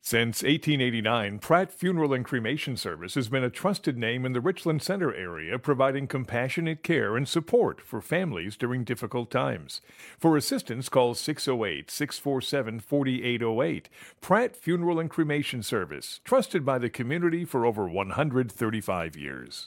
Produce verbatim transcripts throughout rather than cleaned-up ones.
Since eighteen eighty-nine, Pratt Funeral and Cremation Service has been a trusted name in the Richland Center area, providing compassionate care and support for families during difficult times. For assistance, call six oh eight, six four seven, four eight oh eight. Pratt Funeral and Cremation Service, trusted by the community for over one hundred thirty-five years.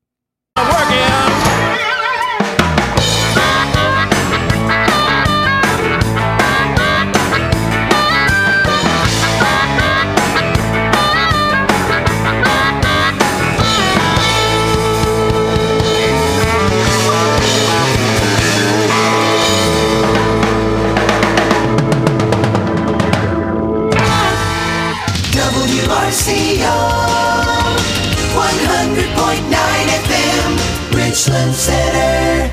W R C O one hundred point nine F M, Richland Center.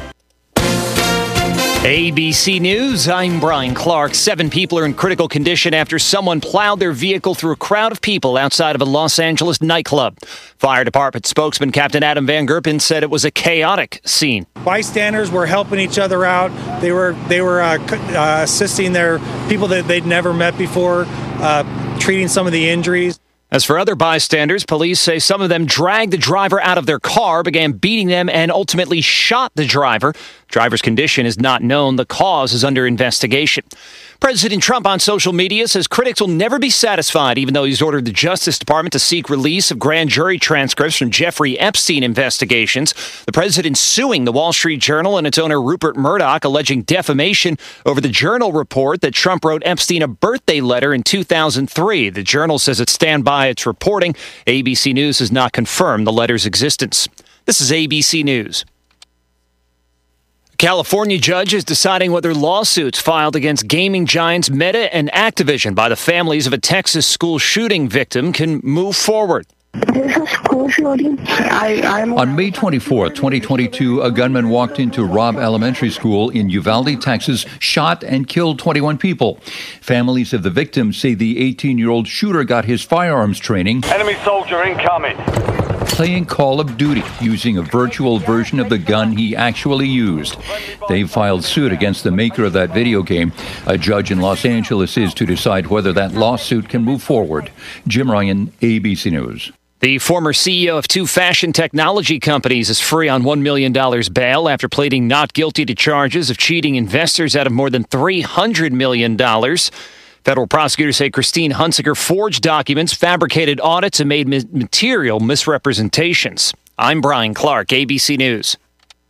A B C News, I'm Brian Clark. Seven people are in critical condition after someone plowed their vehicle through a crowd of people outside of a Los Angeles nightclub. Fire Department spokesman Captain Adam Van Gerpen said it was a chaotic scene. Bystanders were helping each other out. They were they were uh, uh, assisting their people that they'd never met before, uh, treating some of the injuries. As for other bystanders, police say some of them dragged the driver out of their car, began beating them, and ultimately shot the driver. Driver's condition is not known. The cause is under investigation. President Trump on social media says critics will never be satisfied, even though he's ordered the Justice Department to seek release of grand jury transcripts from Jeffrey Epstein investigations. The president suing the Wall Street Journal and its owner Rupert Murdoch, alleging defamation over the Journal report that Trump wrote Epstein a birthday letter in two thousand three. The Journal says it stand by its reporting. A B C News has not confirmed the letter's existence. This is A B C News. California judge is deciding whether lawsuits filed against gaming giants Meta and Activision by the families of a Texas school shooting victim can move forward. This is school shooting. I, I'm On May twenty-fourth, twenty twenty-two, a gunman walked into Robb Elementary School in Uvalde, Texas, shot and killed twenty-one people. Families of the victims say the eighteen-year-old shooter got his firearms training. Enemy soldier incoming. Playing Call of Duty using a virtual version of the gun he actually used. They filed suit against the maker of that video game. A judge in Los Angeles is to decide whether that lawsuit can move forward. Jim Ryan, A B C News. The former C E O of two fashion technology companies is free on one million dollars bail after pleading not guilty to charges of cheating investors out of more than three hundred million dollars. Federal prosecutors say Christine Hunsaker forged documents, fabricated audits, and made material misrepresentations. I'm Brian Clark, A B C News.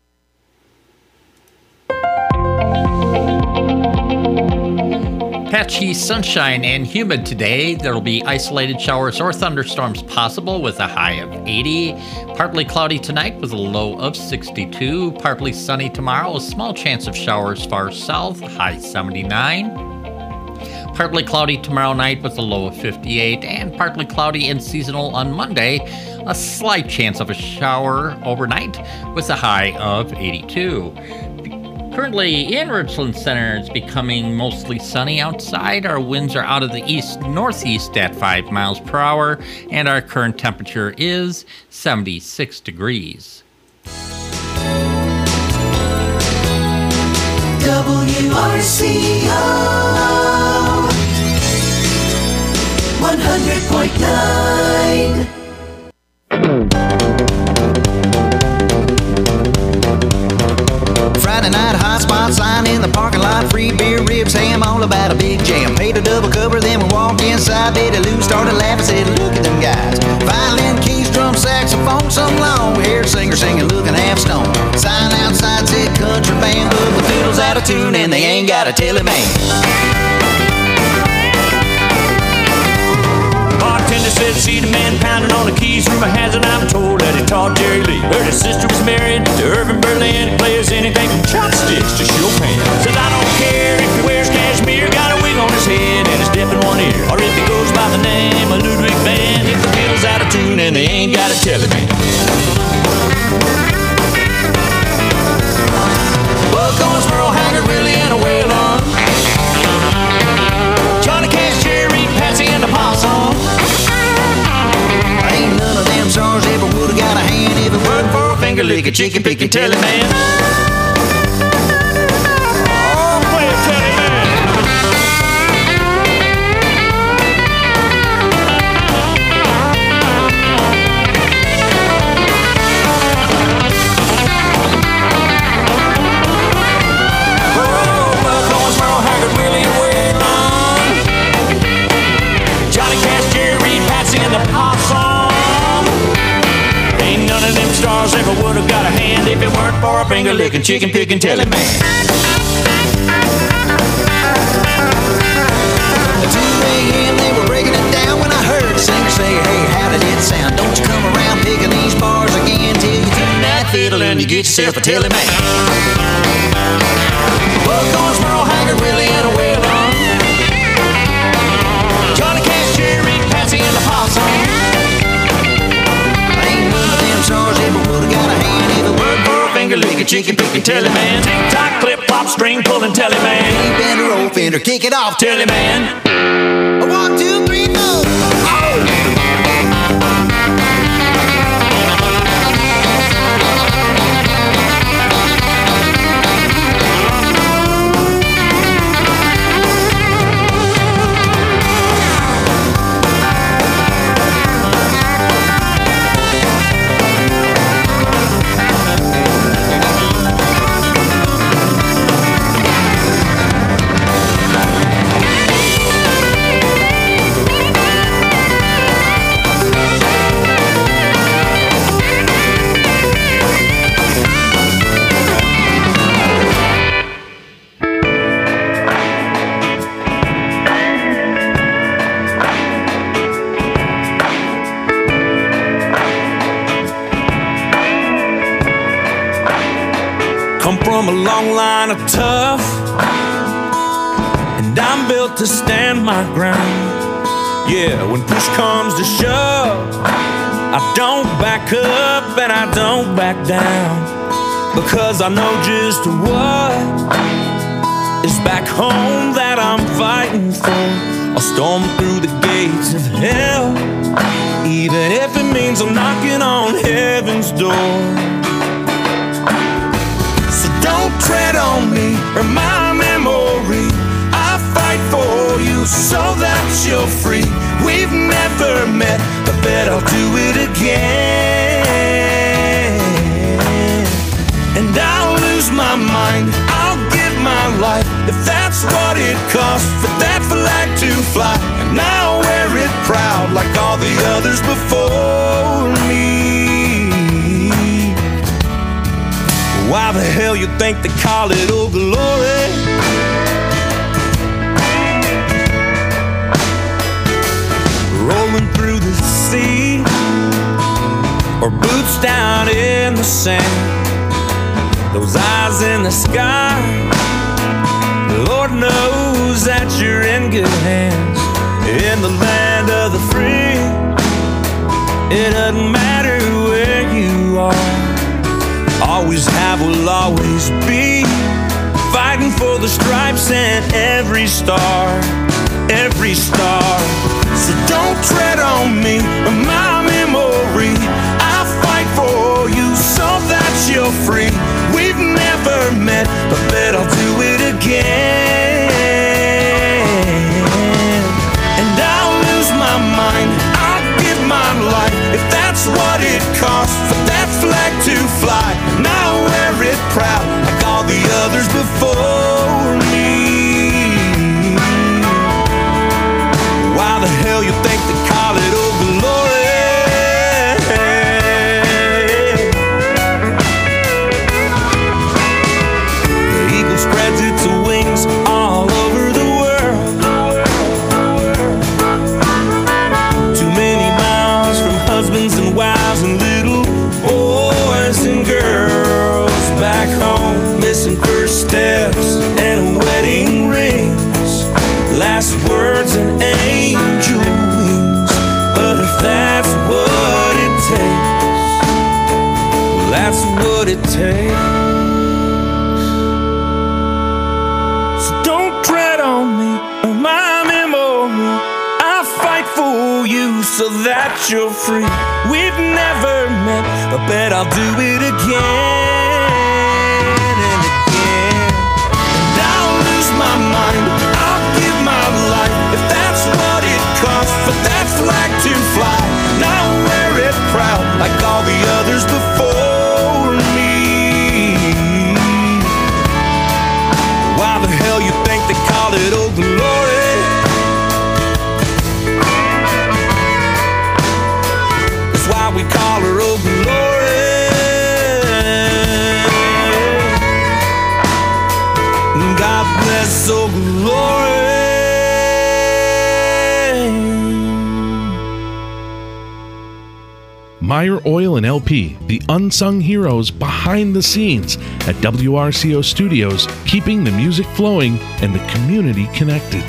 Patchy sunshine and humid today. There will be isolated showers or thunderstorms possible with a high of eighty. Partly cloudy tonight with a low of sixty-two. Partly sunny tomorrow. A small chance of showers far south, high seventy-nine. Partly cloudy tomorrow night with a low of fifty-eight, and partly cloudy and seasonal on Monday. A slight chance of a shower overnight with a high of eighty-two. Currently in Richland Center, it's becoming mostly sunny outside. Our winds are out of the east-northeast at five miles per hour, and our current temperature is seventy-six degrees. W R C O one hundred point nine. Friday night hotspot sign in the parking lot, free beer, ribs, ham, all about a big jam. Paid a double cover, then we walked inside. Betty Lou started laughing, said, "Look at them guys. Violin, keys, drum, saxophone, some long-haired singer singing, looking half stoned. Sign outside said country band, but the fiddle's out of tune and they ain't got a telly man." Bartender said, "See the man pounding on the keys. Rumor has it I'm told that he taught Jerry Lee. Heard his sister was married to Irving Berlin. He plays anything from chopsticks to Chopin. Says I don't care if he wears cashmere, got a wig on his head and he's deaf in one ear, or if he goes by the name of Ludwig van. If the fiddle's out of tune and they ain't got a telly man." Buck Owens, Merle Haggard, Willie, and a Waylon. Johnny Cash, Jerry, Patsy, and the Possum. Ain't none of them stars ever would have got a hand if it weren't for a finger lick a chicken picking telly man. Oh, play a telly man. stars never would have got a hand if it weren't for a finger licking, chicken picking Telly Man. At two a.m. they were breaking it down when I heard the singer say, hey, how did it sound? Don't you come around picking these bars again till you tune that fiddle and you get yourself a Telly Man. Buckhorns, Merle Haggard, Willie, and a whale on. Johnny Cash, Jerry, Patsy, and the Possum. Ain't none of them stars ever would have got a hand if it weren't for a finger licking, chicken picking Telly Man. Tick-tock, clip-flop, string pulling Telly Man. Hey, bender, old fender, kick it off, Telly Man. One, two, three, four. Oh! Come from a long line of tough, and I'm built to stand my ground. Yeah, when push comes to shove, I don't back up and I don't back down, because I know just what is back home that I'm fighting for. I'll storm through the gates of hell, even if it means I'm knocking on heaven's door. Don't tread on me or my memory. I fight for you so that you're free. We've never met, but bet I'll do it again. And I'll lose my mind, I'll give my life, if that's what it costs for that flag to fly. And I'll wear it proud like all the others before me. Why the hell you think they call it Old Glory? Rolling through the sea, or boots down in the sand. Those eyes in the sky, Lord knows that you're in good hands. In the land of the free, it doesn't matter where you are. Always have, will always be, fighting for the stripes and every star, every star. So don't tread on me or my memory. I fight for you so that you're free. We've never met, but bet I'll do it again. And I'll lose my mind, I'll give my life, if that's what it costs for that flag to fly. And I'll wear it proud like all the others before me. Why the hell you think they call it Old Glory? The eagle spreads its wings all over the world. Too many miles from husbands and wives and little boys and girls back home, missing first steps and wedding rings, last words and angel wings. But if that's what it takes, well, that's what it takes. So don't tread on me or my memory. I fight for you so that you're free. We've never met, but bet I'll do it again and again. And I'll lose my mind, I'll give my life, if that's what it costs for that flag to fly. And I'll wear it proud like all the others before me. Why the hell you think they call it Old Glory? That's why we call her Old Glory. Meyer Oil and L P, the unsung heroes behind the scenes at W R C O Studios, keeping the music flowing and the community connected.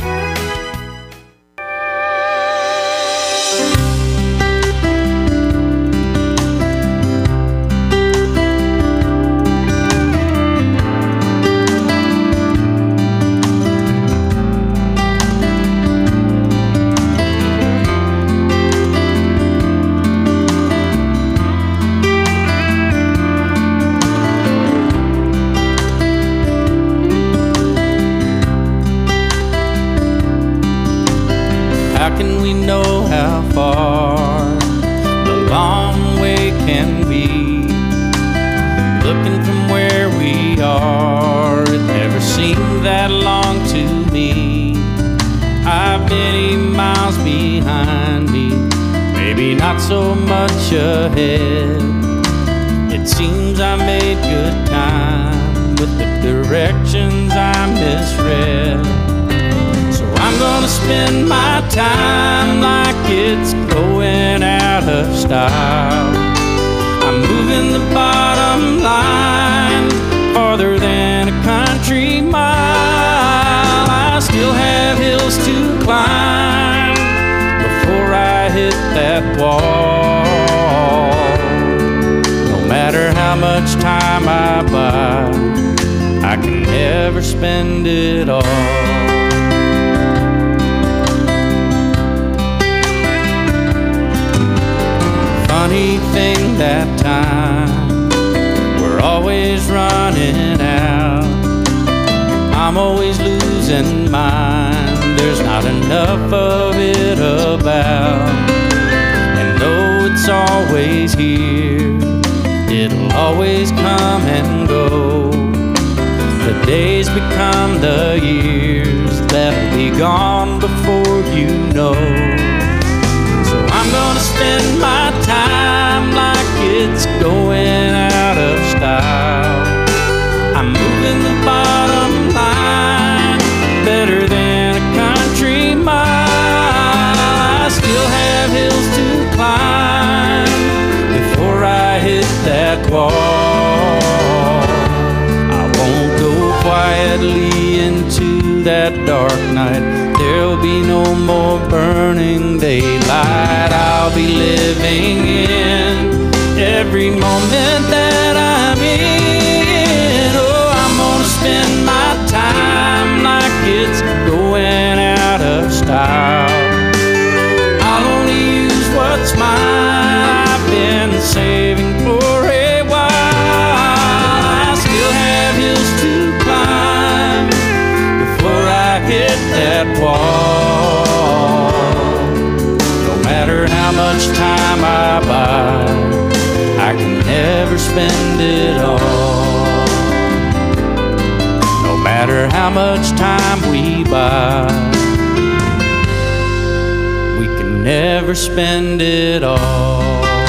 Spend it all.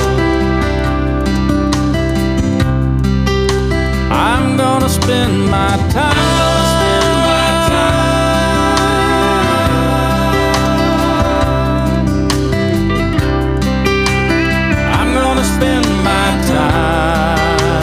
I'm gonna spend my time. I'm gonna spend my time.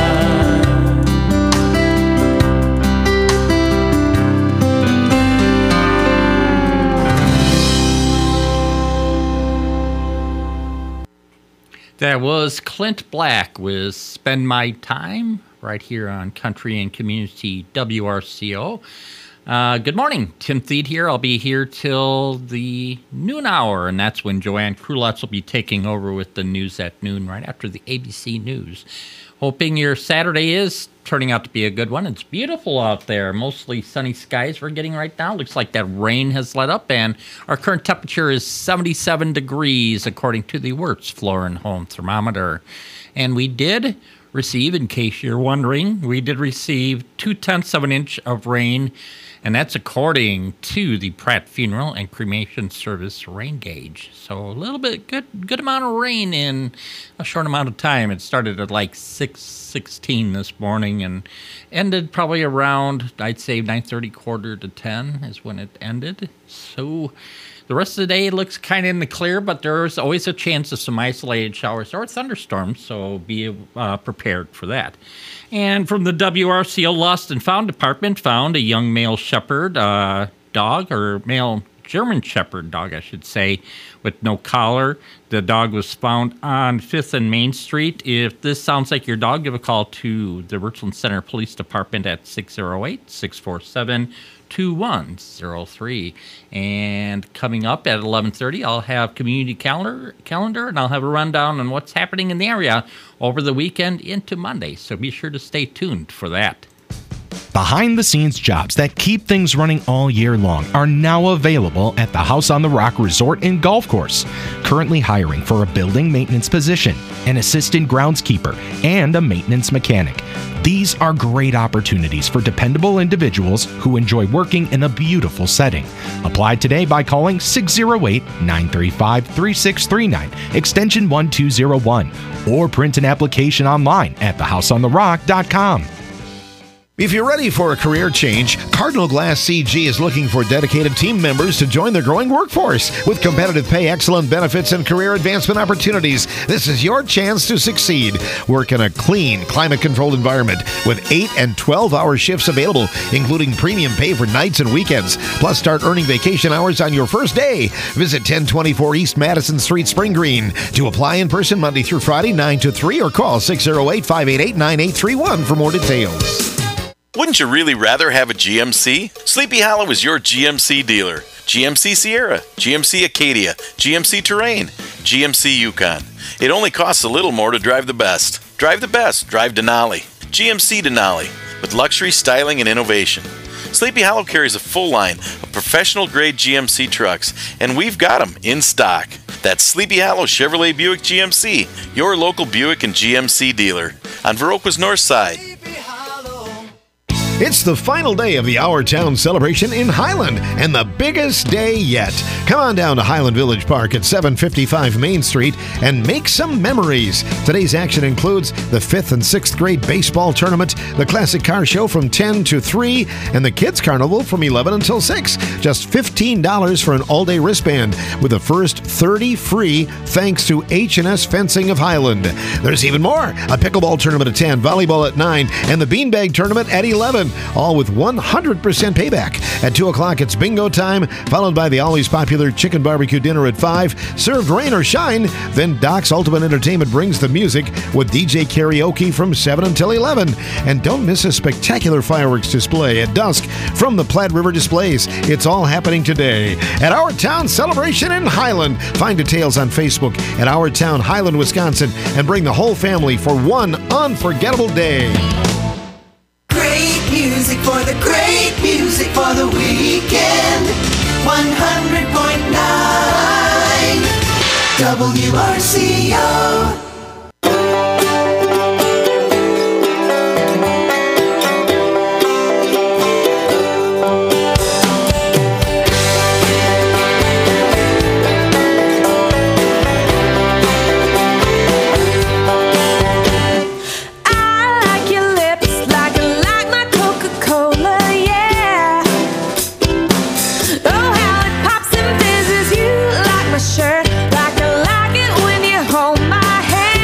That was Clint Black with Spend My Time right here on Country and Community W R C O. Uh, good morning. Tim Thede here. I'll be here till the noon hour, and that's when Joanne Krulotz will be taking over with the news at noon right after the A B C News. Hoping your Saturday is turning out to be a good one. It's beautiful out there. Mostly sunny skies we're getting right now. Looks like that rain has let up, and our current temperature is seventy-seven degrees, according to the Wertz Floor and Home Thermometer. And we did receive, in case you're wondering, we did receive two-tenths of an inch of rain, and that's according to the Pratt Funeral and Cremation Service rain gauge. So a little bit, good good amount of rain in a short amount of time. It started at like six sixteen this morning and ended probably around, I'd say nine thirty, quarter to ten is when it ended. So The rest of the day looks kind of in the clear, but there's always a chance of some isolated showers or thunderstorms, so be uh, prepared for that. And from the W R C O Lost and Found Department, found a young male shepherd uh, dog, or male German shepherd dog, I should say, with no collar. The dog was found on fifth and Main Street. If this sounds like your dog, give a call to the Richland Center Police Department at six oh eight, six four seven, two one oh three. And coming up at eleven thirty, I'll have community calendar, calendar, and I'll have a rundown on what's happening in the area over the weekend into Monday. So be sure to stay tuned for that. Behind-the-scenes jobs that keep things running all year long are now available at the House on the Rock Resort and Golf Course. Currently hiring for a building maintenance position, an assistant groundskeeper, and a maintenance mechanic. These are great opportunities for dependable individuals who enjoy working in a beautiful setting. Apply today by calling six oh eight, nine three five, three six three nine, extension one two oh one, or print an application online at the house on the rock dot com. If you're ready for a career change, Cardinal Glass C G is looking for dedicated team members to join their growing workforce. With competitive pay, excellent benefits, and career advancement opportunities, this is your chance to succeed. Work in a clean, climate-controlled environment with eight and twelve-hour shifts available, including premium pay for nights and weekends. Plus, start earning vacation hours on your first day. Visit ten twenty-four East Madison Street, Spring Green. To apply in person Monday through Friday, nine to three, or call six oh eight, five eight eight, nine eight three one for more details. Wouldn't you really rather have a G M C? Sleepy Hollow is your G M C dealer. G M C Sierra, G M C Acadia, G M C Terrain, G M C Yukon. It only costs a little more to drive the best. Drive the best. Drive Denali. G M C Denali, with luxury, styling, and innovation. Sleepy Hollow carries a full line of professional-grade G M C trucks, and we've got them in stock. That's Sleepy Hollow Chevrolet Buick G M C, your local Buick and G M C dealer on Viroqua's North Side. It's the final day of the Our Town celebration in Highland, and the biggest day yet. Come on down to Highland Village Park at seven fifty-five Main Street and make some memories. Today's action includes the fifth and sixth grade baseball tournament, the classic car show from ten to three, and the kids carnival from eleven until six. Just fifteen dollars for an all-day wristband, with the first thirty free thanks to H and S Fencing of Highland. There's even more. A pickleball tournament at ten, volleyball at nine, and the beanbag tournament at eleven. All with one hundred percent payback. At two o'clock, it's bingo time, followed by the always popular chicken barbecue dinner at five, served rain or shine. Then Doc's Ultimate Entertainment brings the music with D J karaoke from seven until eleven. And don't miss a spectacular fireworks display at dusk from the Platte River Displays. It's all happening today at Our Town Celebration in Highland. Find details on Facebook at Our Town Highland, Wisconsin, and bring the whole family for one unforgettable day. Music for the great music for the weekend. one hundred point nine W R C O. Shirt like I like it when you hold my hand.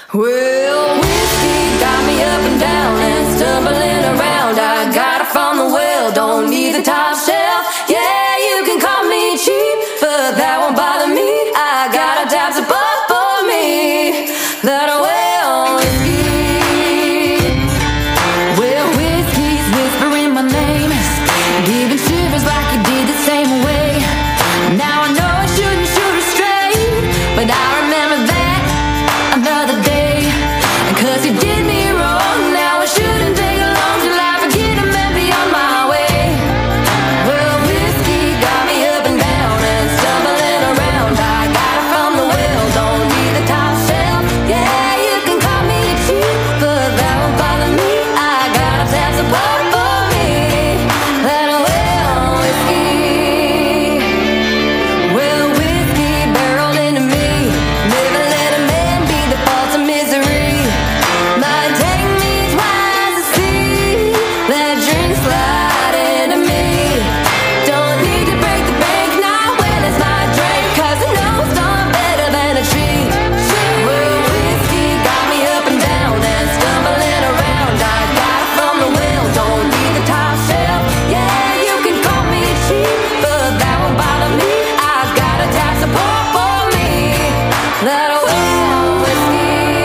Well, whiskey got me up and down and stumbling around. I got it from the well, don't need the top shelf. Yeah, you can call me cheap, but that won't bother me. I got a dabs above for me that I wear on whiskey. Well, whiskey's whispering my name, giving shivers like you did the same way. Now I know I shouldn't shoot her straight, but I remember that another day. Cause you did me wrong, now I shouldn't take long till I forget him and be on my way. Well, whiskey got me up and down and stumbling around. I got it from the well, don't need the top shelf. Yeah, you can call me cheap, but that won't bother me. I got a tax above for me that I wear on whiskey. Well, whiskey barreled into me, never let a man be the fault of misery. Might take me twice to see that drink slide into me. Don't need to break the bank now when it's my drink, cause I know it's not better than a treat. Well, whiskey got me up and down and stumbling around. I got it from the well, don't need the top shelf. Yeah, you can call me cheap, but that won't bother me. I got a tax support for me that I wear on whiskey.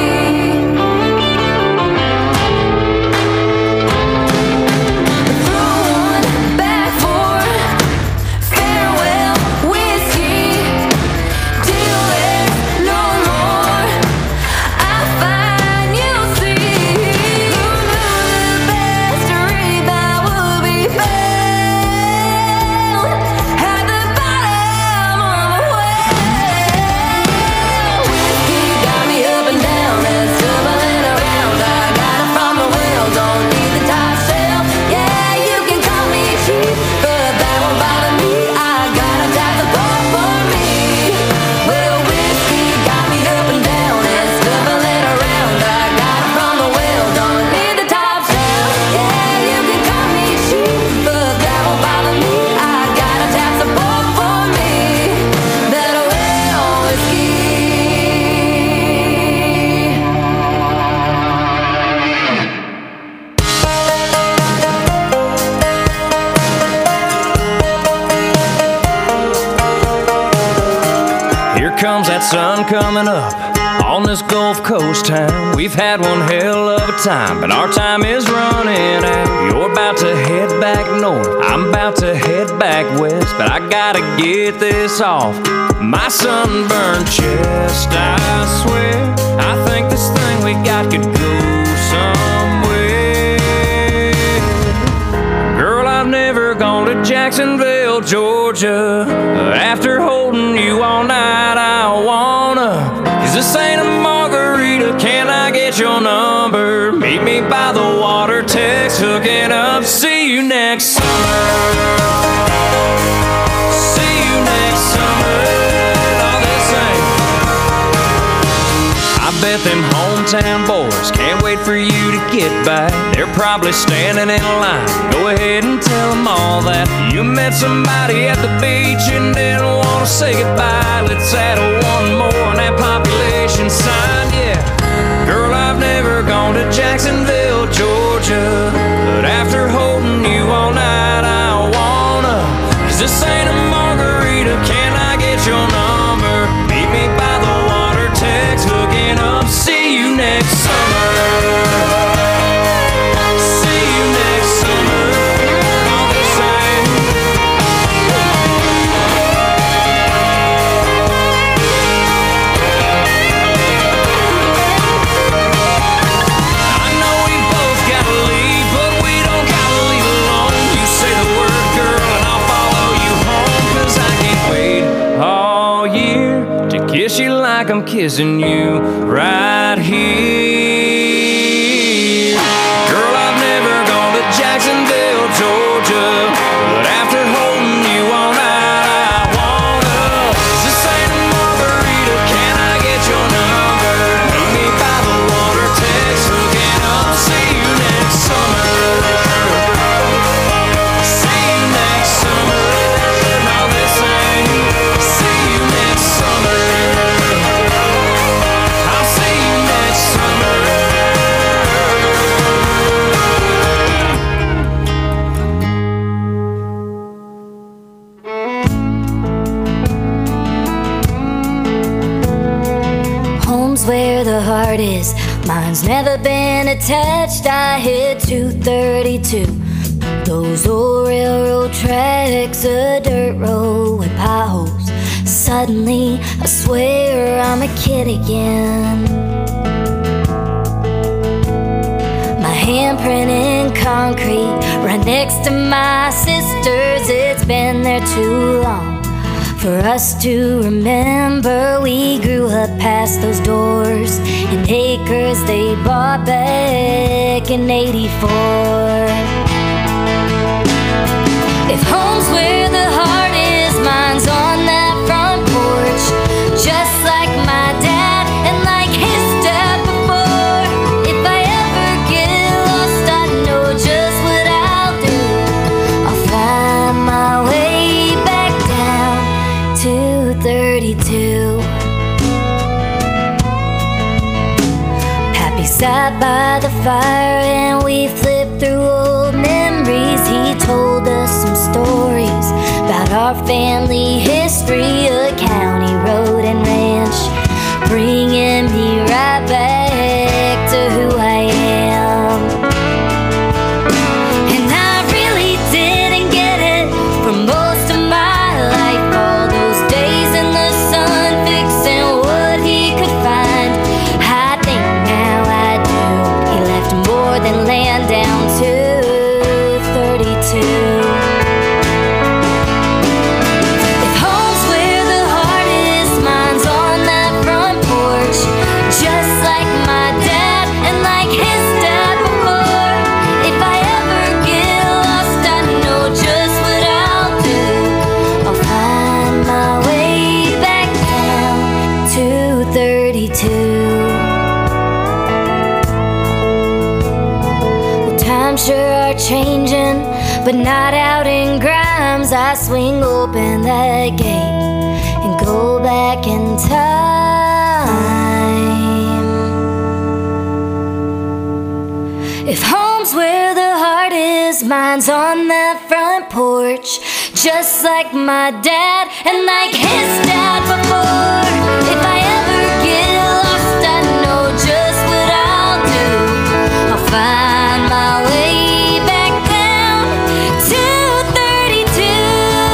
Throwing back for farewell whiskey till there's no more. I find you'll see who knew the best rebound would be found at the bottom of the well. Whiskey got me up and down and stumbling around. I got it from the well, don't need the top shelf. Yeah, you can call me cheap, but that won't bother me. I got a tax support for me. Well, whiskey got me up and down and stumbling around. I got it from the well, don't need the top shelf. Yeah, you can call me cheap, but that won't bother me. I got a tax support for me that I wear on whiskey. Here comes that sun coming up on this Gulf Coast town. We've had one hell of a time, but our time is running out. You're about to head back north, I'm about to head back west, but I gotta get this off my sunburned chest. I swear, I think this thing we got could go somewhere. Girl, I've never gone to Jacksonville, Georgia. After holding you all night, I wanna. Is this ain't a margarita? Can I get your number? Meet me by the water, text hooking up. See you next summer. See you next summer. All this ain't. I bet them hometown boys can't wait for you to get back. They're probably standing in line. Go ahead and tell them all that you met somebody at the beach and didn't want to say goodbye. Let's add a one more on that population sign, yeah. Girl, I've never gone to Jacksonville, Georgia, but after holding you all night, I wanna. 'Cause this ain't a margarita, can I get your number? Meet me by the water, text hooking up. See you next summer. See you next summer. All the same. I know we both gotta leave, but we don't gotta leave alone. You say the word, girl, and I'll follow you home. 'Cause I can't wait all year to kiss you like I'm kissing you right here. Girl, I've never gone to Jacksonville, Georgia, but after holding you all night, I wanna. This ain't a margarita, can I get your number? Meet me by the water, text hooking up. See you next summer. See you next summer. All this ain't. See you next summer. I'll see this. Mine's never been attached. I hit two thirty-two. Those old railroad tracks, a dirt road with potholes. Suddenly, I swear I'm a kid again. My handprint in concrete, right next to my sister's. It's been there too long for us to remember. We grew up past those doors and acres they bought back in eighty-four. If home's where the heart is, mine's on that front porch. Just like my dad and like his dad before. If I ever get lost, I know just what I'll do. I'll find my way back down to thirty-two. Pappy sat by the fire and we flipped through old memories. He told us some stories about our family history, a county road and ranch, bringing me right back to who I am. And I really didn't get it for most of my life. All those days in the sun fixing what he could find. I think now I do. He left more than land down to thirty-two. If home's where the heart is, mine's on that front porch. Just like my dad and like his dad before. If I ever get lost, I know just what I'll do. I'll find my way back down to thirty-two. Well, times sure are changing, but not out in Grimes. I swing open that gate and go back in time. If home's where the heart is, mine's on that front porch. Just like my dad and like his dad before. If I ever get lost, I know just what I'll do. I'll find my way back down to thirty-two.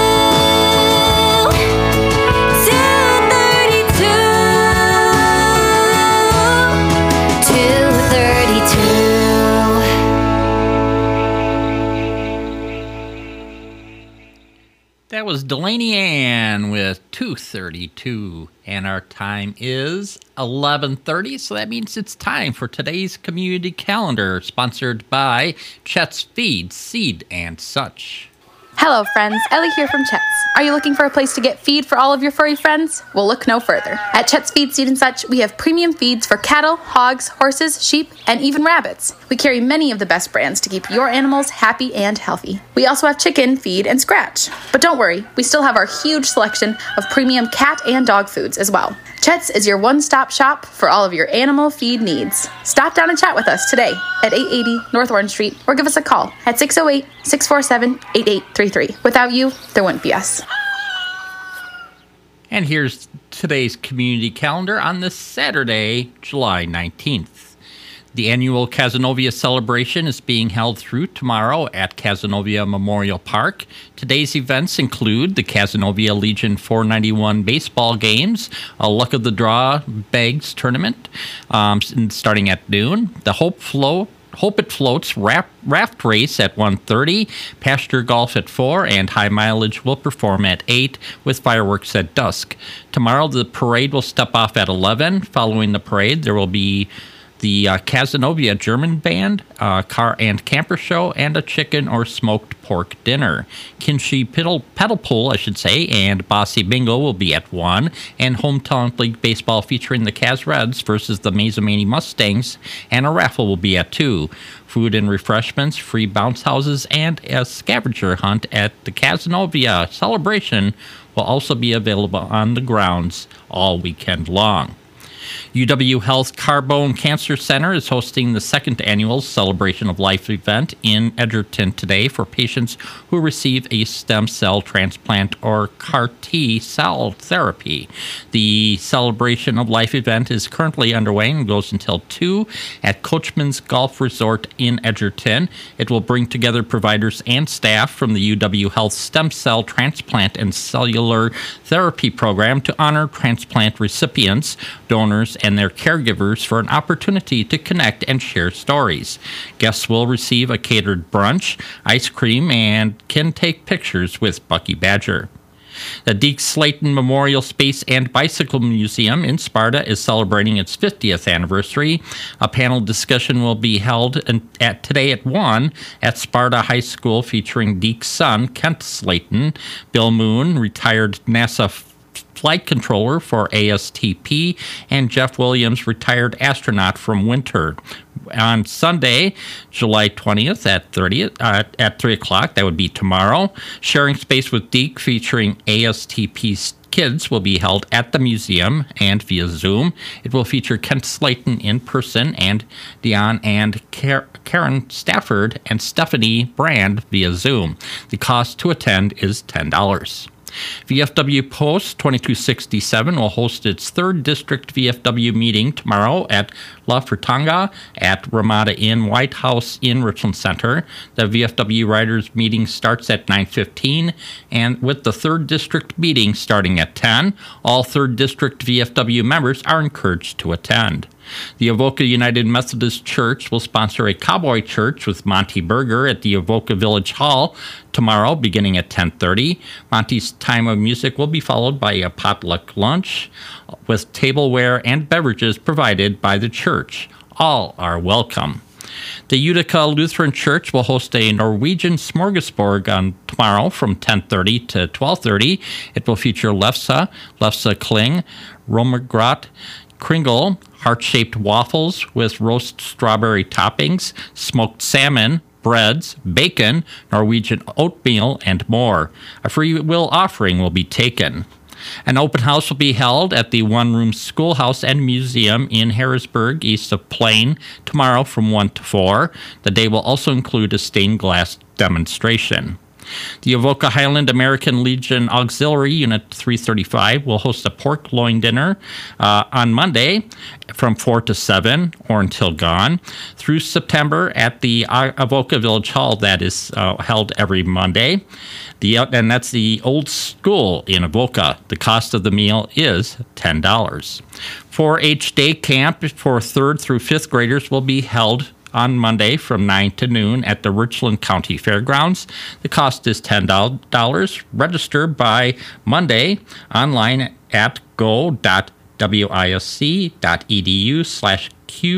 To thirty-two. To thirty-two. That was Delaney Ann with two thirty-two, and our time is eleven thirty, so that means it's time for today's community calendar, sponsored by Chet's Feed, Seed, and Such. Hello, friends. Ellie here from Chet's. Are you looking for a place to get feed for all of your furry friends? Well, look no further. At Chet's Feed, Seed, and Such, we have premium feeds for cattle, hogs, horses, sheep, and even rabbits. We carry many of the best brands to keep your animals happy and healthy. We also have chicken, feed, and scratch. But don't worry, we still have our huge selection of premium cat and dog foods as well. Chet's is your one-stop shop for all of your animal feed needs. Stop down and chat with us today at eight eighty North Orange Street or give us a call at six oh eight, six four seven, eight eight three three. Without you, there wouldn't be us. And here's today's community calendar on this Saturday, July nineteenth. The annual Cazenovia celebration is being held through tomorrow at Cazenovia Memorial Park. Today's events include the Cazenovia Legion four ninety-one baseball games, a Luck of the Draw Bags tournament um, starting at noon, the Hope Float Hope It Floats raft, raft race at one thirty, pasture golf at four, and high mileage will perform at eight with fireworks at dusk. Tomorrow the parade will step off at eleven. Following the parade there will be the uh, Cazenovia German Band, uh, car and camper show, and a chicken or smoked pork dinner. Kinshee Pedal, Pedal Pool, I should say, and Bossy Bingo will be at one, and Hometown League Baseball featuring the Caz Reds versus the Mazomanie Mustangs, and a raffle will be at two. Food and refreshments, free bounce houses, and a scavenger hunt at the Cazenovia celebration will also be available on the grounds all weekend long. U W Health Carbone Cancer Center is hosting the second annual Celebration of Life event in Edgerton today for patients who receive a stem cell transplant or C A R T cell therapy. The Celebration of Life event is currently underway and goes until two at Coachman's Golf Resort in Edgerton. It will bring together providers and staff from the U W Health Stem Cell Transplant and Cellular Therapy Program to honor transplant recipients, donors, and their caregivers for an opportunity to connect and share stories. Guests will receive a catered brunch, ice cream, and can take pictures with Bucky Badger. The Deke Slayton Memorial Space and Bicycle Museum in Sparta is celebrating its fiftieth anniversary. A panel discussion will be held at today at one at Sparta High School featuring Deke's son, Kent Slayton, Bill Moon, retired NASA flight controller for A S T P, and Jeff Williams, retired astronaut from Winter. On Sunday, July twentieth at thirtieth uh, at three o'clock, that would be tomorrow, Sharing Space with Deke featuring A S T P's kids will be held at the museum and via Zoom. It will feature Kent Slayton in person and Dion and Karen Stafford and Stephanie Brand via Zoom. The cost to attend is ten dollars. V F W Post twenty-two sixty-seven will host its third District V F W meeting tomorrow at La Furtanga at Ramada Inn White House in Richland Center. The V F W Writers meeting starts at nine fifteen, and with the third District meeting starting at ten, all third District V F W members are encouraged to attend. The Avoca United Methodist Church will sponsor a cowboy church with Monty Berger at the Avoca Village Hall tomorrow beginning at ten thirty. Monty's time of music will be followed by a potluck lunch with tableware and beverages provided by the church. All are welcome. The Utica Lutheran Church will host a Norwegian smorgasbord on tomorrow from ten thirty to twelve thirty. It will feature lefse, lefse kling, romergrot, kringle, heart-shaped waffles with roast strawberry toppings, smoked salmon, breads, bacon, Norwegian oatmeal, and more. A free will offering will be taken. An open house will be held at the one-room schoolhouse and museum in Harrisburg, east of Plain, tomorrow from one to four. The day will also include a stained glass demonstration. The Avoca Highland American Legion Auxiliary Unit three thirty-five will host a pork loin dinner uh, on Monday from four to seven or until gone through September at the Avoca Village Hall. That is uh, held every Monday. The, and that's the old school in Avoca. The cost of the meal is ten dollars. four H Day Camp for third through fifth graders will be held on Monday from nine to noon at the Richland County Fairgrounds. The cost is ten dollars. Register by Monday online at go.wisc.edu slash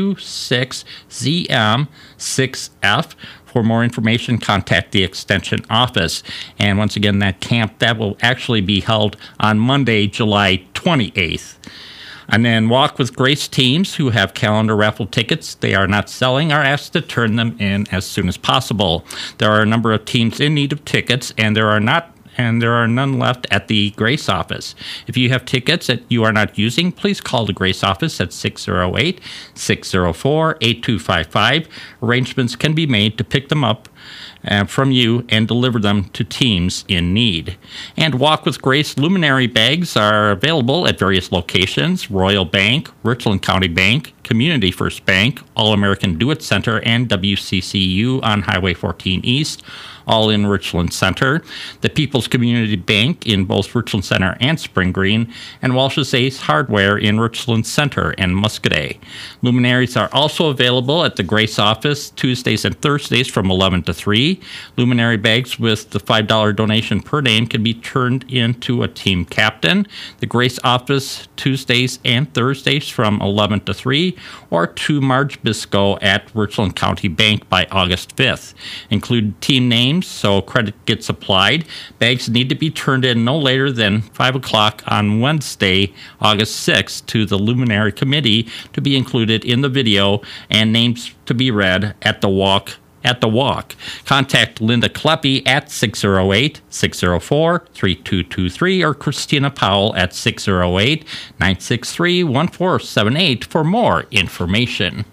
Q6ZM6F. For more information, contact the Extension Office. And once again, that camp, that will actually be held on Monday, July twenty-eighth. And then Walk with Grace teams who have calendar raffle tickets they are not selling are asked to turn them in as soon as possible. There are a number of teams in need of tickets, and there are not and there are none left at the Grace office. If you have tickets that you are not using, please call the Grace office at six oh eight, six oh four, eight two five five. Arrangements can be made to pick them up Uh, from you and deliver them to teams in need. And Walk with Grace luminary bags are available at various locations: Royal Bank, Richland County Bank, Community First Bank, All-American Do-It Center, and W C C U on Highway fourteen East, all in Richland Center, the People's Community Bank in both Richland Center and Spring Green, and Walsh's Ace Hardware in Richland Center and Muscadet. Luminaries are also available at the Grace office Tuesdays and Thursdays from eleven to three. Luminary bags with the five dollars donation per name can be turned into a team captain. The Grace office Tuesdays and Thursdays from eleven to three, or to Marge Bisco at Richland County Bank by August fifth. Include team names so credit gets applied. Bags need to be turned in no later than five o'clock on Wednesday, August sixth, to the Luminary Committee to be included in the video and names to be read at the Walk at the Walk. Contact Linda Kleppe at six oh eight, six oh four, three two two three or Christina Powell at six oh eight, nine six three, one four seven eight for more information.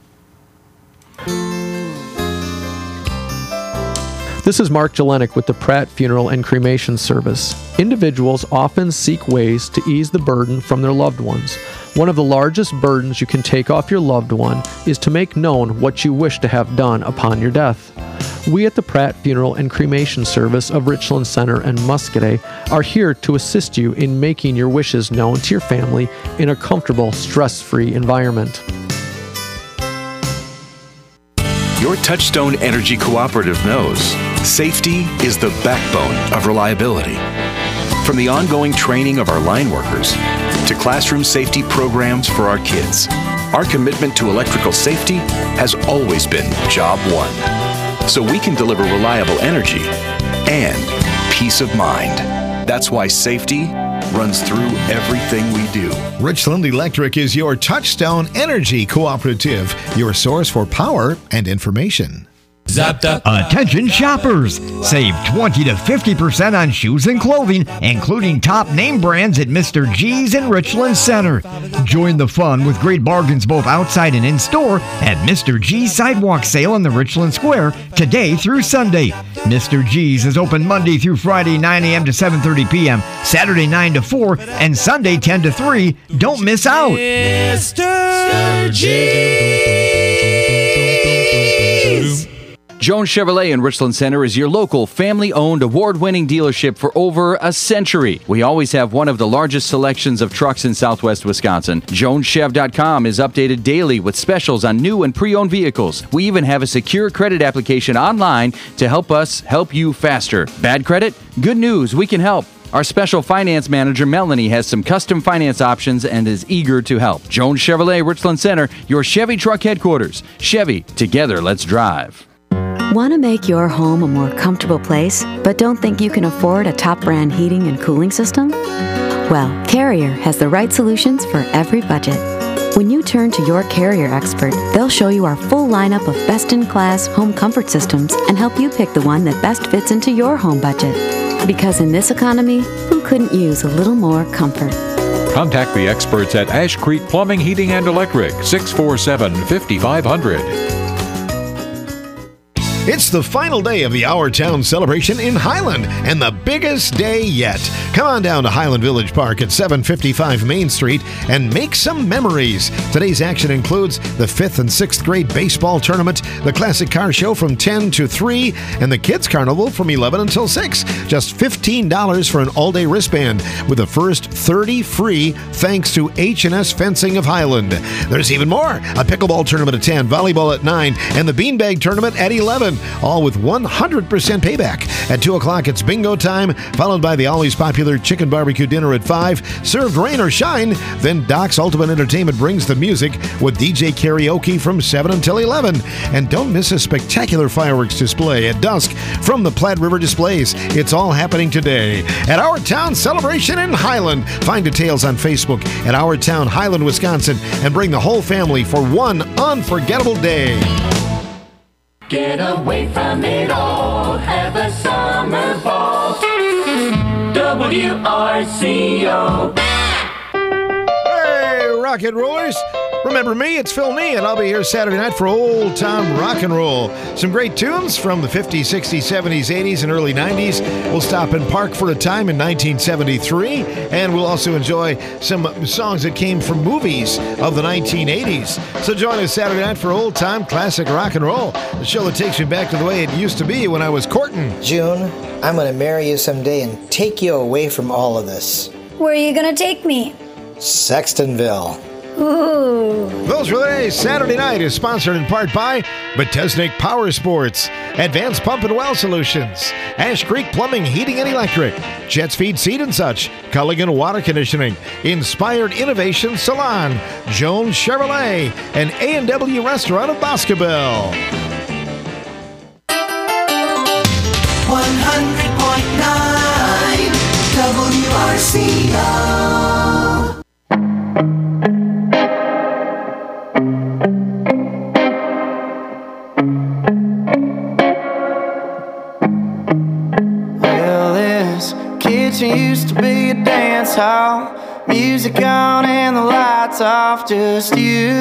This is Mark Jelenic with the Pratt Funeral and Cremation Service. Individuals often seek ways to ease the burden from their loved ones. One of the largest burdens you can take off your loved one is to make known what you wish to have done upon your death. We at the Pratt Funeral and Cremation Service of Richland Center and Muscoda are here to assist you in making your wishes known to your family in a comfortable, stress-free environment. Your Touchstone Energy Cooperative knows safety is the backbone of reliability. From the ongoing training of our line workers to classroom safety programs for our kids, our commitment to electrical safety has always been job one. So we can deliver reliable energy and peace of mind. That's why safety runs through everything we do. Richland Electric is your Touchstone Energy Cooperative, your source for power and information. Attention shoppers! Save twenty to fifty percent on shoes and clothing, including top name brands at Mister G's in Richland Center. Join the fun with great bargains both outside and in-store at Mister G's Sidewalk Sale in the Richland Square today through Sunday. Mister G's is open Monday through Friday nine a.m. to seven thirty p.m., Saturday nine to four, and Sunday ten to three. Don't miss out! Mister G's! Jones Chevrolet in Richland Center is your local family-owned, award-winning dealership for over a century. We always have one of the largest selections of trucks in southwest Wisconsin. Jones Chev dot com is updated daily with specials on new and pre-owned vehicles. We even have a secure credit application online to help us help you faster. Bad credit? Good news, we can help. Our special finance manager, Melanie, has some custom finance options and is eager to help. Jones Chevrolet, Richland Center, your Chevy truck headquarters. Chevy, together, let's drive. Want to make your home a more comfortable place, but don't think you can afford a top brand heating and cooling system? Well, Carrier has the right solutions for every budget. When you turn to your Carrier expert, they'll show you our full lineup of best-in-class home comfort systems and help you pick the one that best fits into your home budget. Because in this economy, who couldn't use a little more comfort? Contact the experts at Ash Creek Plumbing, Heating, and Electric, six four seven, five five zero zero. It's the final day of the Our Town celebration in Highland, and the biggest day yet. Come on down to Highland Village Park at seven fifty-five Main Street and make some memories. Today's action includes the fifth and sixth grade baseball tournament, the classic car show from ten to three, and the kids carnival from eleven until six. Just fifteen dollars for an all-day wristband, with the first thirty free thanks to H and S Fencing of Highland. There's even more. A pickleball tournament at ten, volleyball at nine, and the beanbag tournament at eleven. All with one hundred percent payback. At two o'clock, it's bingo time, followed by the always popular chicken barbecue dinner at five, served rain or shine. Then Doc's Ultimate Entertainment brings the music with D J karaoke from seven until eleven. And don't miss a spectacular fireworks display at dusk from the Platte River Displays. It's all happening today at Our Town Celebration in Highland. Find details on Facebook at Our Town Highland, Wisconsin, and bring the whole family for one unforgettable day. Get away from it all, have a summer ball. W R C O. Hey, rock and rollers. Remember me, it's Phil Nee, and I'll be here Saturday night for Old Time Rock and Roll. Some great tunes from the fifties, sixties, seventies, eighties, and early nineties. We'll stop and park for a time in nineteen seventy-three, and we'll also enjoy some songs that came from movies of the nineteen eighties. So join us Saturday night for Old Time Classic Rock and Roll, the show that takes me back to the way it used to be when I was courting. June, I'm going to marry you someday and take you away from all of this. Where are you going to take me? Sextonville. Ooh. Those were the days. Saturday night is sponsored in part by Betesnik Power Sports, Advanced Pump and Well Solutions, Ash Creek Plumbing, Heating and Electric, Jets Feed Seed and Such, Culligan Water Conditioning, Inspired Innovation Salon, Jones Chevrolet, and A and W Restaurant of Boscobel. one hundred point nine W R C O. used to be a dance hall. Music on and the lights off, just you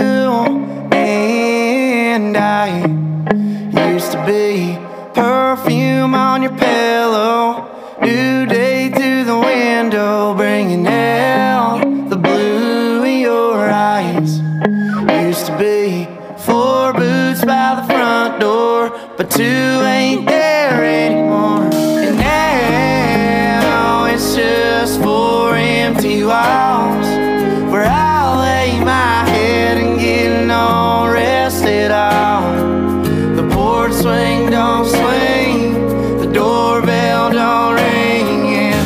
and I. Used to be perfume on your pillow, new day through the window, bringing out the blue in your eyes. Used to be four boots by the front door, but two ain't there anymore. And now it's just four empty walls where I lay my head and get no rest at all. The porch swing don't swing, the doorbell don't ring, and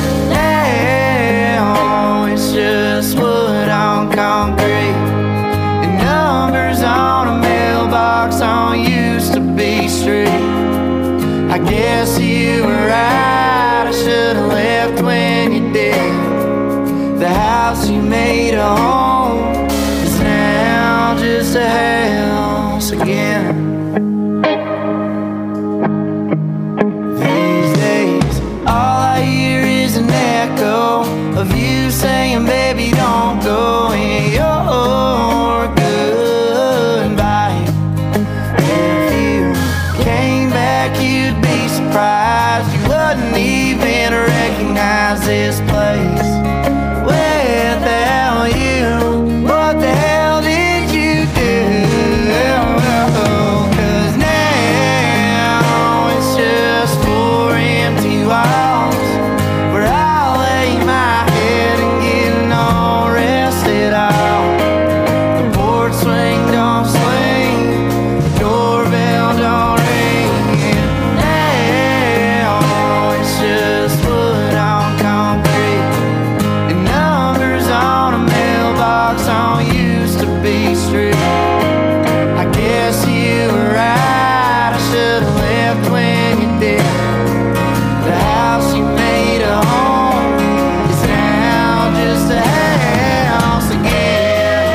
now it's just wood on concrete and numbers on a mailbox on used to be street. I guess you were right, I should've left when you did. The house you made a home is now just a house again. These days, all I hear is an echo of you saying, baby, don't go in your goodbye. If you came back, you'd be surprised you wouldn't even recognize this place without you. What the hell did you do? 'Cause now it's just four empty walls where I lay my head and get no rest at all. The porch swing don't swing, the doorbell don't ring, and now it's just wood on concrete and numbers on a mailbox on used to be street. I guess you were right, I should've left when you did. The house you made a home is now just a house again.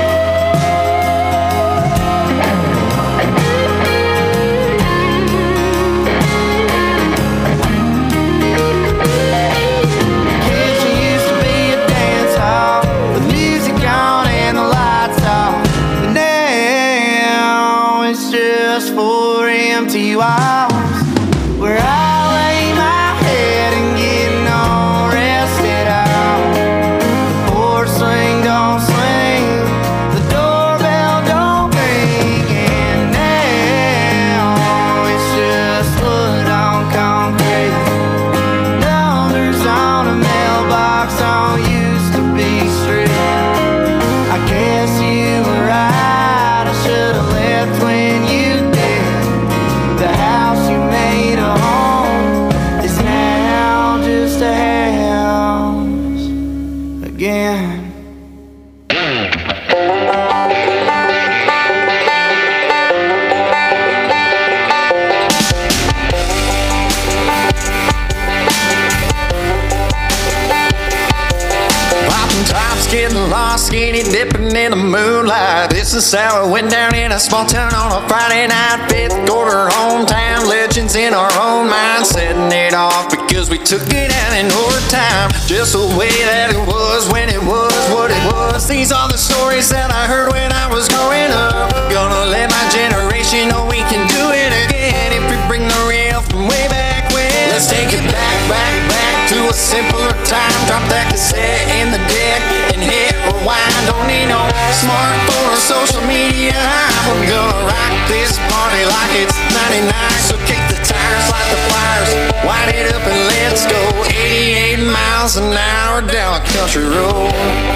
Kitchen used to be a dance hall with music on and the lights off, but now it's just four empty walls where I lay my head and get no rest at all. The porch swing don't swing, the doorbell don't ring, and now it's just wood on concrete, numbers on a mailbox on used to be street. I guess you were right, I should've left when you did. The house you made a home is now just a house again. Popping tops, getting lost, skinny dipping in the moonlight. This is how it went down in a small town on a Friday night. Fifth quarter hometown legends in our own mind, setting it off because we took it out in our time. Just the way that it was when it was what it was. These are the stories that I heard when I was growing up. Gonna let my generation know we can do it again if we bring the real from way back when. Let's take it back, back, back to a simpler time. Drop that cassette in the deck and hit rewind. Don't need no smartphone or social media. We're gonna rock this party like it's ninety-nine. So kick the tires, light the flyers, wind it up and let's go. eighty-eight miles an hour down a country road.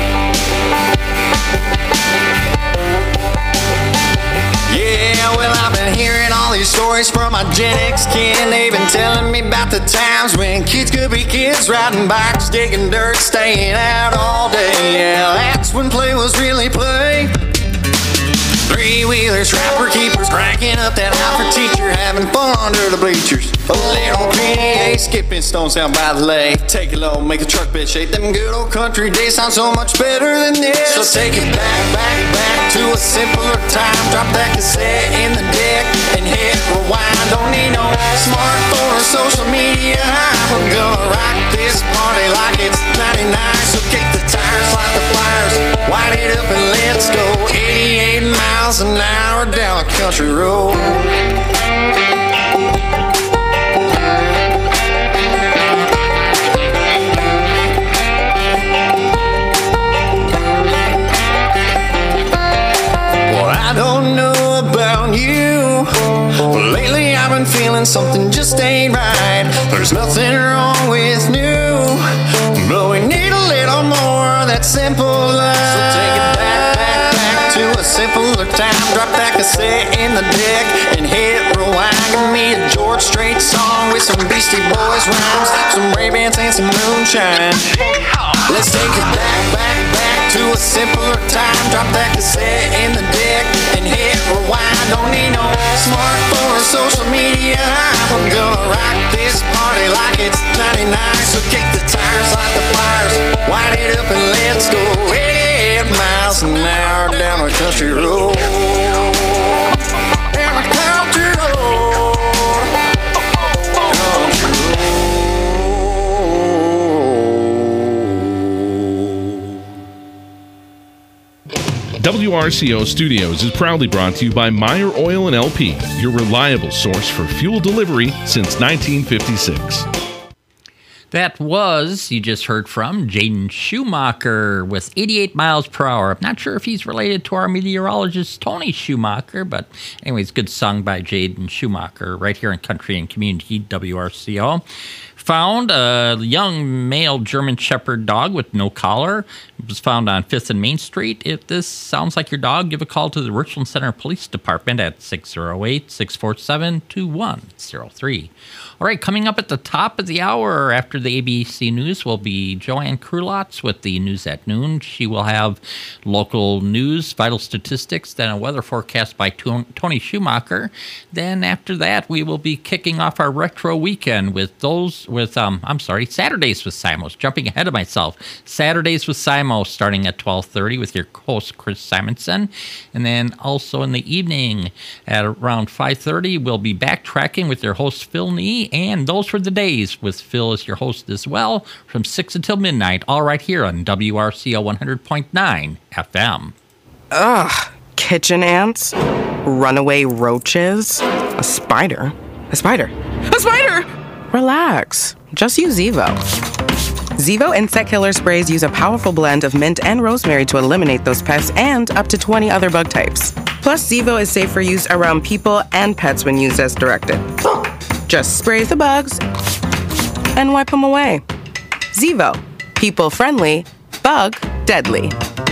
Yeah, well, I've been hearing all these stories from my Gen X kin. They've been telling me about the times when kids could be kids, riding bikes, digging dirt, staying out all day. Yeah, that's when play was really play. Three-wheelers, rapper keepers, cranking up that high for teacher, having fun under the bleachers. A little P D A, skipping stones down by the lake. Take it low, make a truck bed shake. Them good old country days sound so much better than this. So take it back, back, back to a simpler time. Drop that cassette in the deck and hit rewind. Don't need no smartphone or social media. We're gonna rock this party like it's country road. Well, I don't know about you, but lately I've been feeling something just ain't right. There's nothing wrong with new, but we need a little more of that simple love. So take it back, back, back to a simpler time. Drop that cassette in the deck and hit rewind. Give me a George Strait song with some Beastie Boys rhymes, some Ray-Bans and some moonshine. Let's take it back, back, back to a simpler time. Drop that cassette in the deck and hit rewind. Don't need no smartphone or social media. We're gonna rock this party like it's ninety-nine. So kick the tires like the flyers, wind it up and let's go eighty-eight miles an hour down the country road. Down the country road. Country road. W R C O Studios is proudly brought to you by Meyer Oil and L P, your reliable source for fuel delivery since nineteen fifty-six. That was, you just heard from, Jaden Schumacher with eighty-eight miles per hour. I'm not sure if he's related to our meteorologist, Tony Schumacher, but anyways, good song by Jaden Schumacher right here in Country and Community, W R C O. Found a young male German Shepherd dog with no collar. It was found on fifth and Main Street. If this sounds like your dog, give a call to the Richland Center Police Department at six oh eight, six four seven, two one oh three. All right, coming up at the top of the hour after the A B C News will be Joanne Krulotz with the News at Noon. She will have local news, vital statistics, then a weather forecast by Tony Schumacher. Then after that, we will be kicking off our retro weekend with those with, um, I'm sorry, Saturdays with Simos. Jumping ahead of myself. Saturdays with Simos starting at twelve thirty with your host, Chris Simonson. And then also in the evening at around five thirty, we'll be backtracking with your host, Phil Nee. And those were the days with Phil as your host as well from six until midnight, all right here on W R C O one hundred point nine F M. Ugh, kitchen ants, runaway roaches, a spider, a spider, a spider! Relax, just use Zevo. Zevo insect killer sprays use a powerful blend of mint and rosemary to eliminate those pests and up to twenty other bug types. Plus, Zevo is safe for use around people and pets when used as directed. Just spray the bugs and wipe them away. Zevo, people friendly, bug deadly.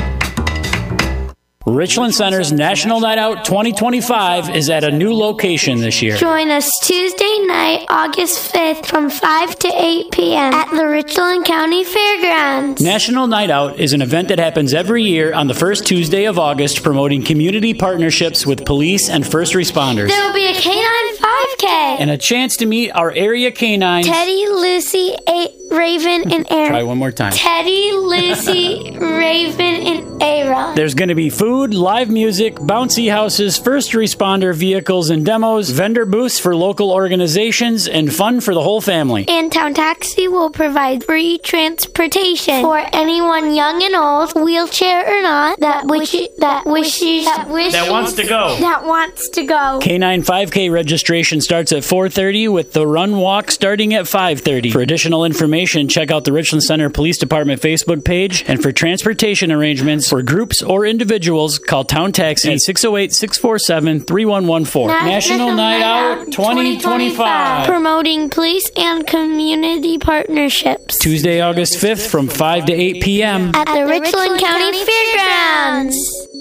Richland Center's National Night Out twenty twenty-five is at a new location this year. Join us Tuesday night, August fifth from five to eight p.m. at the Richland County Fairgrounds. National Night Out is an event that happens every year on the first Tuesday of August, promoting community partnerships with police and first responders. There will be a canine five K. And a chance to meet our area canines. Teddy, Lucy, a- Raven, and Aaron. Try one more time. Teddy, Lucy, Raven, and Aaron. There's going to be food, live music, bouncy houses, first responder vehicles and demos, vendor booths for local organizations, and fun for the whole family. And Town Taxi will provide free transportation for anyone young and old, wheelchair or not, that wishes that wishes that wishes That wants to go. That wants to go. Canine five K registration starts at four thirty with the run walk starting at five thirty. For additional information, check out the Richland Center Police Department Facebook page, and for transportation arrangements for groups or individuals, call Town Taxi at six oh eight, six four seven, three one one four. National, National Night Out twenty twenty-five. Promoting police and community partnerships. Tuesday, August fifth from five to eight p.m. at the Richland County Fairgrounds.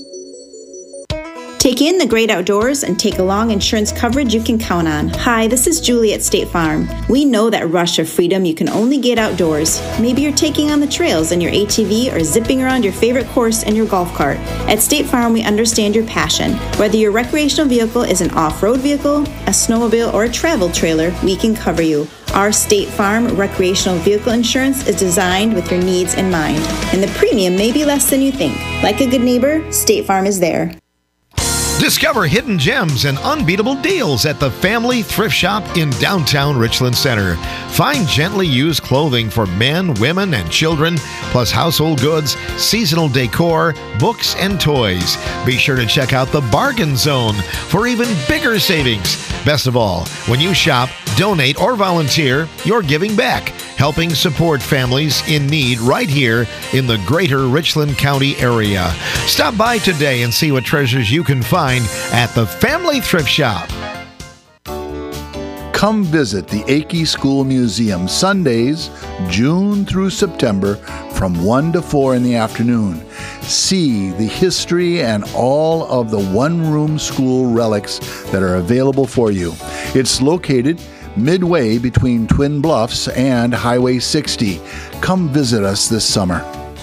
Take in the great outdoors and take along insurance coverage you can count on. Hi, this is Julie at State Farm. We know that rush of freedom you can only get outdoors. Maybe you're taking on the trails in your A T V or zipping around your favorite course in your golf cart. At State Farm, we understand your passion. Whether your recreational vehicle is an off-road vehicle, a snowmobile, or a travel trailer, we can cover you. Our State Farm recreational vehicle insurance is designed with your needs in mind, and the premium may be less than you think. Like a good neighbor, State Farm is there. Discover hidden gems and unbeatable deals at the Family Thrift Shop in downtown Richland Center. Find gently used clothing for men, women, and children, plus household goods, seasonal decor, books, and toys. Be sure to check out the Bargain Zone for even bigger savings. Best of all, when you shop, donate, or volunteer, you're giving back, helping support families in need right here in the greater Richland County area. Stop by today and see what treasures you can find at the Family Thrift Shop. Come visit the Akey School Museum Sundays, June through September from one to four in the afternoon. See the history and all of the one-room school relics that are available for you. It's located midway between Twin Bluffs and Highway sixty. Come visit us this summer.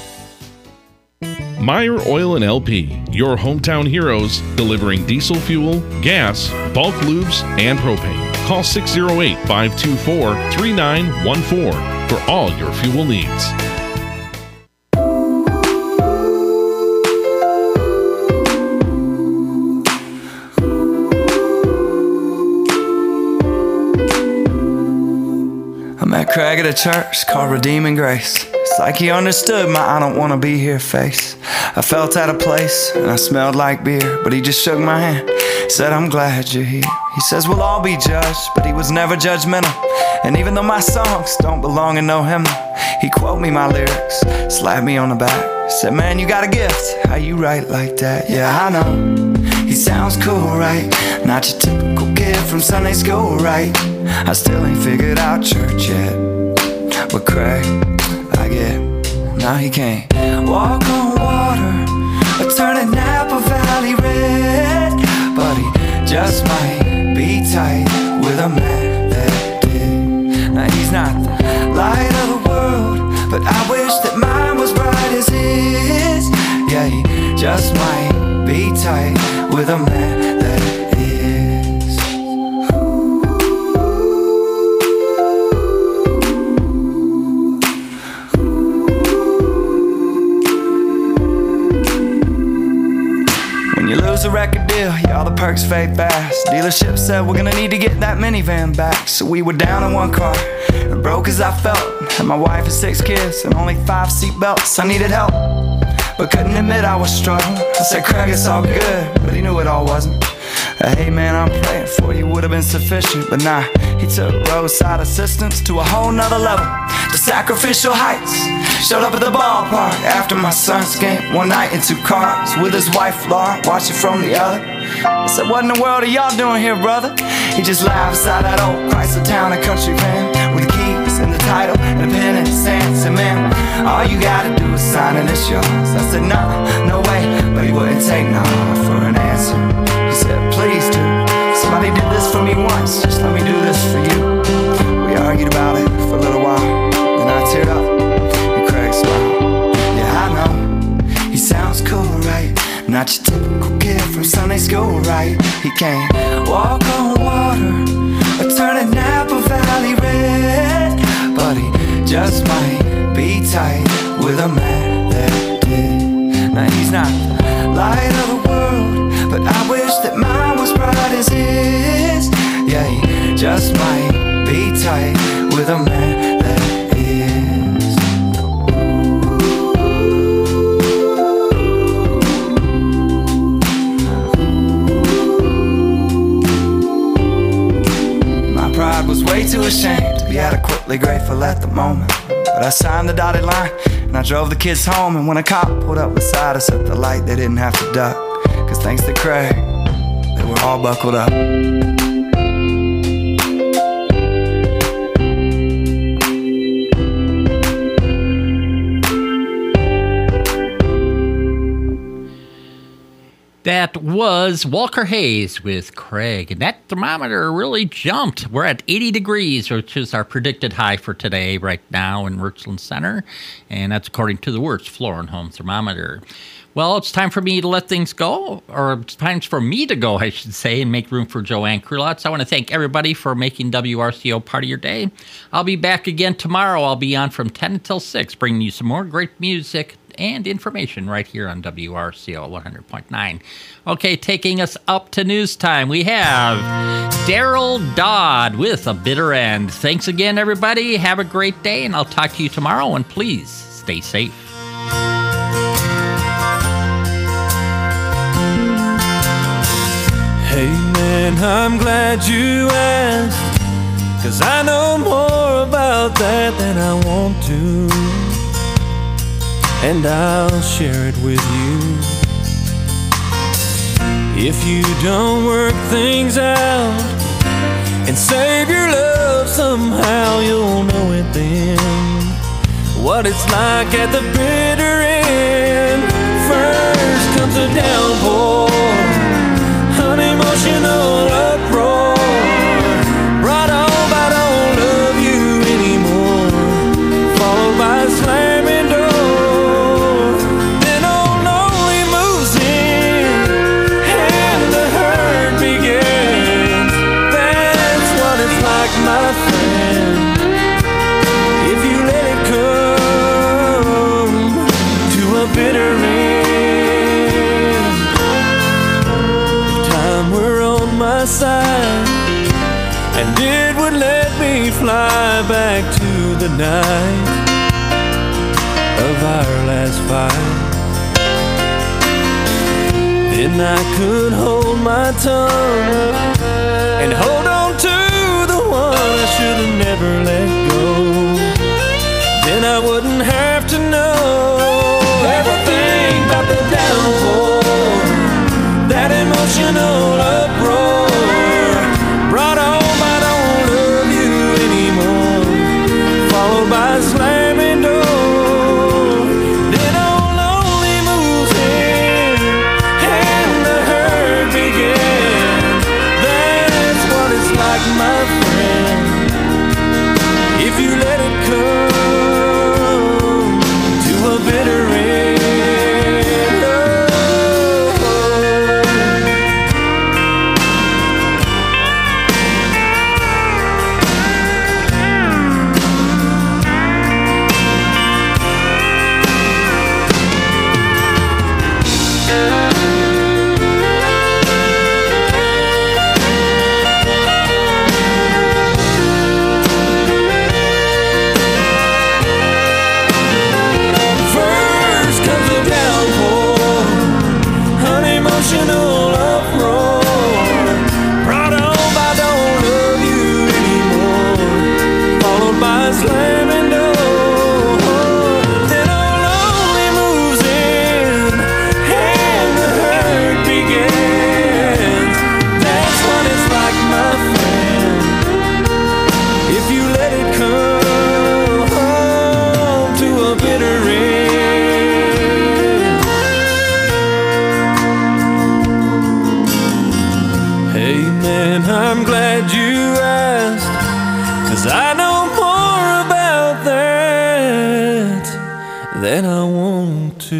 Meyer Oil and L P, your hometown heroes, delivering diesel fuel, gas, bulk lubes, and propane. Call six oh eight, five two four, three nine one four for all your fuel needs. I met Craig at a church called Redeeming Grace. It's like he understood my I don't want to be here face. I felt out of place and I smelled like beer, but he just shook my hand, said I'm glad you're here. He says we'll all be judged, but he was never judgmental. And even though my songs don't belong in no hymnal, he quote me my lyrics, slapped me on the back, said man you got a gift, how you write like that? Yeah I know, he sounds cool right, not your typical kid from Sunday school right. I still ain't figured out church yet, but Craig, I get, now he can't walk on water or turn a Napa Valley red, but he just might be tight with a man that did. Now he's not the light of the world, but I wish that mine was bright as his. Yeah, he just might be tight with a man that is. When you lose a record deal, yeah, all the perks fade fast. Dealership said we're gonna need to get that minivan back. So we were down in one car, and broke as I felt. Had my wife and six kids, and only five seat belts. I needed help, but couldn't admit I was struggling. I said, Craig, it's all good, but he knew it all wasn't. Uh, hey man, I'm praying for you would have been sufficient, but nah, he took roadside assistance to a whole nother level, to sacrificial heights. Showed up at the ballpark after my son's game one night in two cars with his wife Laura, watching from the other. I said, what in the world are y'all doing here, brother? He just laughed beside that old Chrysler Town and Country van with the keys and the title and a pen and sand. Said, man, all you gotta do is sign and it's yours. I said, nah, no way, but he wouldn't take no for an answer. He said, please do. Somebody did this for me once, just let me do this for you. We argued about it for a little while, then I teared up and Craig smiled. Yeah, I know, he sounds cool, right? Not your typical kid from Sunday school, right? He can't walk on water or turn a Napa Valley red, but he just might be tight with a man that did. Now he's not the light of the world, but I wish that mine was bright as his. Yeah, he just might be tight with a man that is. My pride was way too ashamed to be adequately grateful at the moment, but I signed the dotted line and I drove the kids home. And when a cop pulled up beside us at the light, they didn't have to duck, cause thanks to Craig, they were all buckled up. That was Walker Hayes with Craig, and that thermometer really jumped. We're at eighty degrees, which is our predicted high for today right now in Richland Center, and that's according to the Wertz Floor and Home Thermometer. Well, it's time for me to let things go, or it's time for me to go, I should say, and make room for Joanne Krulotz. I want to thank everybody for making W R C O part of your day. I'll be back again tomorrow. I'll be on from ten until six, bringing you some more great music and information right here on W R C O one hundred point nine. Okay, taking us up to news time, we have Daryl Dodd with A Bitter End. Thanks again, everybody. Have a great day, and I'll talk to you tomorrow, and please stay safe. Hey man, I'm glad you asked, 'cause I know more about that than I want to, and I'll share it with you. If you don't work things out and save your love somehow, you'll know it then, what it's like at the bitter end. First comes a downpour, unemotional uproar, brought on by don't love you anymore, followed by a slamming door. Then old lonely moves in and the hurt begins. That's what it's like, my friend, if you let it come to a bitter end. My side, and it would let me fly back to the night of our last fight. Then I could hold my tongue and hold on to the one I should have never let go. Then I wouldn't have to know everything about the downpour, that emotional uproar, brought on by don't love you anymore, followed by a slamming door. Then old lonely moves in and the hurt begins. That's what it's like, my friend, if you let it come to a bitter end. Emotional uproar, brought on by don't love you anymore, followed by a slamming door. Then old lonely moves in and the hurt begins. That's what it's like, my friend, if you let it come to a bitter end. I'm glad you asked, 'cause I know more about that than I want to.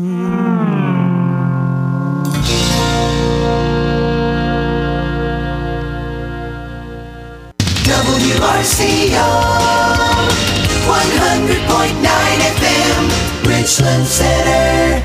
W R C O one hundred point nine F M, Richland Center.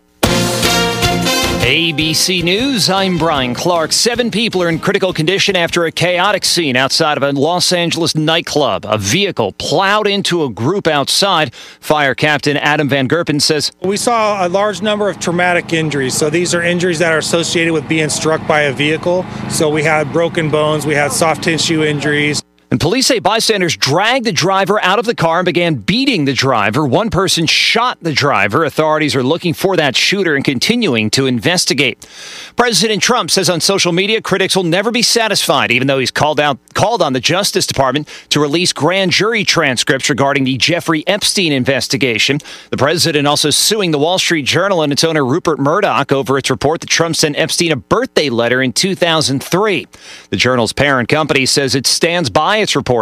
A B C News, I'm Brian Clark. Seven people are in critical condition after a chaotic scene outside of a Los Angeles nightclub. A vehicle plowed into a group outside. Fire Captain Adam Van Gerpen says, "We saw a large number of traumatic injuries. So these are injuries that are associated with being struck by a vehicle. So we had broken bones, we had soft tissue injuries." And police say bystanders dragged the driver out of the car and began beating the driver. One person shot the driver. Authorities are looking for that shooter and continuing to investigate. President Trump says on social media critics will never be satisfied, even though he's called out called on the Justice Department to release grand jury transcripts regarding the Jeffrey Epstein investigation. The president also suing the Wall Street Journal and its owner Rupert Murdoch over its report that Trump sent Epstein a birthday letter in two thousand three. The Journal's parent company says it stands by its report